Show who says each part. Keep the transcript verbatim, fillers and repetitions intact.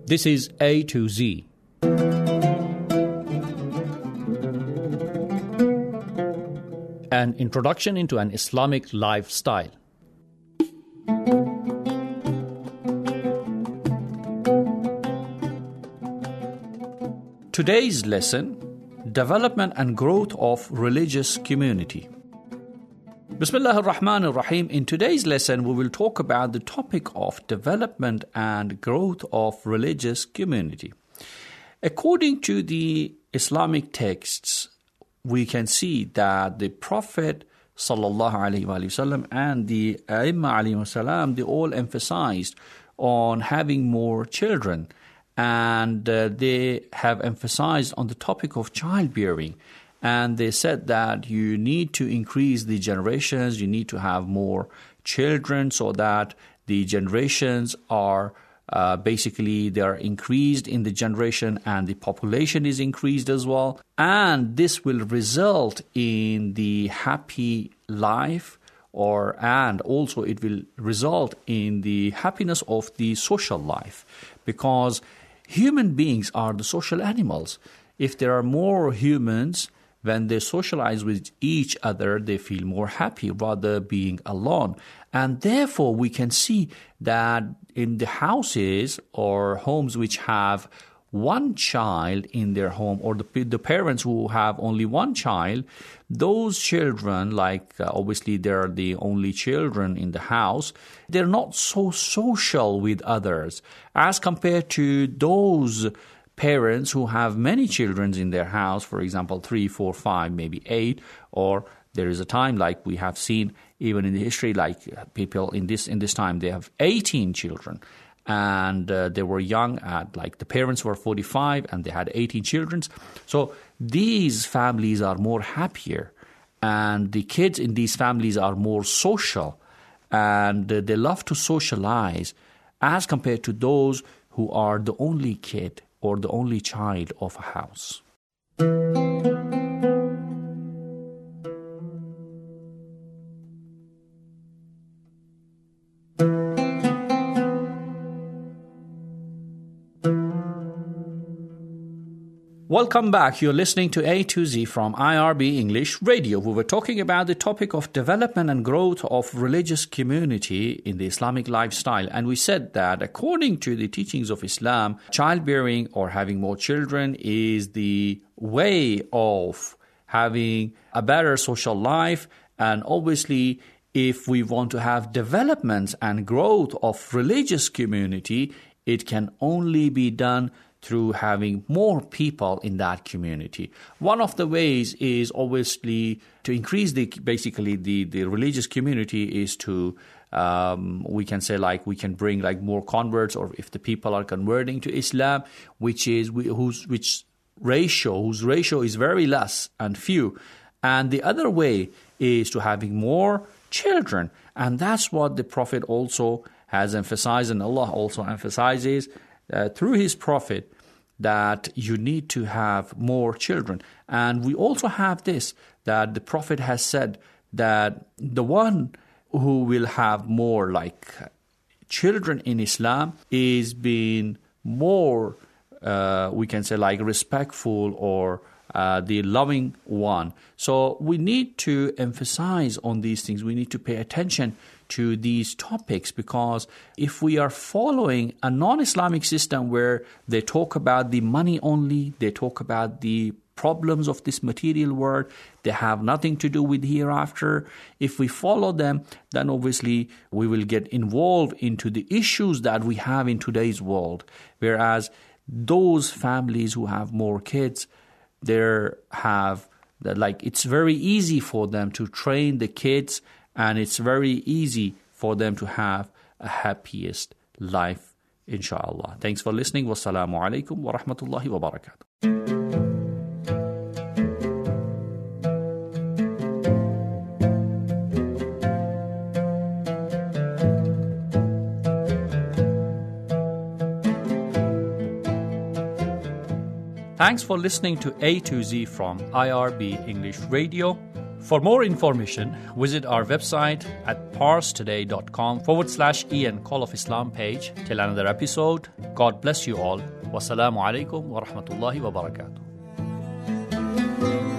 Speaker 1: This is A to Z. An introduction into an Islamic lifestyle. Today's lesson, development and growth of religious community. Bismillah ar-Rahman ar-Rahim. In today's lesson, we will talk about the topic of development and growth of religious community. According to the Islamic texts, we can see that the Prophet sallallahu alaihi wasallam and the Aimma alayhi salam, they all emphasized on having more children, and uh, they have emphasized on the topic of childbearing. And they said that you need to increase the generations, you need to have more children so that the generations are uh, basically they are increased in the generation and the population is increased as well. And this will result in the happy life or and also it will result in the happiness of the social life, because human beings are the social animals. If there are more humans, when they socialize with each other, they feel more happy rather being alone. And therefore, we can see that in the houses or homes which have one child in their home, or the, the parents who have only one child, those children, like uh, obviously they're the only children in the house, they're not so social with others as compared to those parents who have many children in their house, for example, three, four, five, maybe eight, or there is a time like we have seen even in the history, like people in this in this time, they have eighteen children, and uh, they were young at, like the parents were forty-five and they had eighteen children. So these families are more happier, and the kids in these families are more social, and uh, they love to socialize as compared to those who are the only kid or the only child of a house. Welcome back. You're listening to A to Z from I R B English Radio. We were talking about the topic of development and growth of religious community in the Islamic lifestyle. And we said that according to the teachings of Islam, childbearing or having more children is the way of having a better social life. And obviously, if we want to have development and growth of religious community, it can only be done through having more people in that community. One of the ways is obviously to increase the basically the, the religious community is to, um, we can say like we can bring like more converts, or if the people are converting to Islam, which is whose which ratio, whose ratio is very less and few. And the other way is to having more children. And that's what the Prophet also has emphasized, and Allah also emphasizes Uh, through his prophet, that you need to have more children. And we also have this, that the prophet has said that the one who will have more like children in Islam is being more, uh, we can say like respectful or uh, the loving one. So we need to emphasize on these things. We need to pay attention to these topics, because if we are following a non-Islamic system where they talk about the money only, they talk about the problems of this material world, they have nothing to do with hereafter. If we follow them, then obviously we will get involved into the issues that we have in today's world. Whereas those families who have more kids, they have like it's very easy for them to train the kids, and it's very easy for them to have a happiest life, inshallah. Thanks for listening. Wassalamu alaikum wa rahmatullahi wa barakatuh. Thanks for listening to A to Z from I R B English Radio. For more information, visit our website at parstoday.com forward slash Ian Call of Islam page. Till another episode, God bless you all. Wassalamu alaikum wa rahmatullahi wa barakatuh.